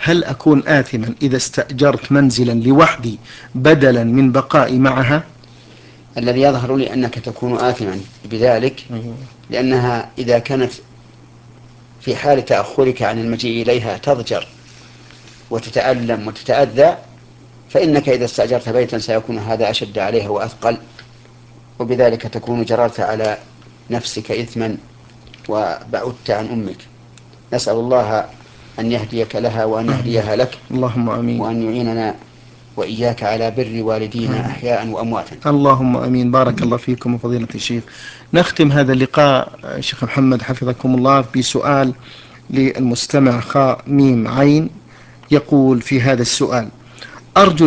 هل أكون آثما إذا استأجرت منزلا لوحدي بدلا من بقائي معها؟ الذي يظهر لي أنك تكون آثما بذلك، لأنها إذا كانت في حال تأخرك عن المجيء إليها تضجر وتتألم وتتأذى، فإنك إذا استأجرت بيتا سيكون هذا أشد عليها وأثقل، وبذلك تكون جررت على نفسك إثما وبعدت عن أمك. نسأل الله أن يهديك لها وأن يهديها لك، اللهم أمين. وأن يعيننا وإياك على بر والدينا أحياء وأمواتا. اللهم أمين. بارك الله فيكم وفضيلة الشيخ. نختم هذا اللقاء شيخ محمد حفظكم الله بسؤال للمستمع خاء ميم عين، يقول في هذا السؤال: أرجو